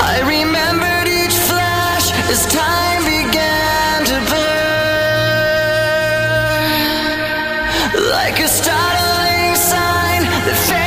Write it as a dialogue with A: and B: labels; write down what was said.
A: I remembered each flash as time began to blur, like a startling sign that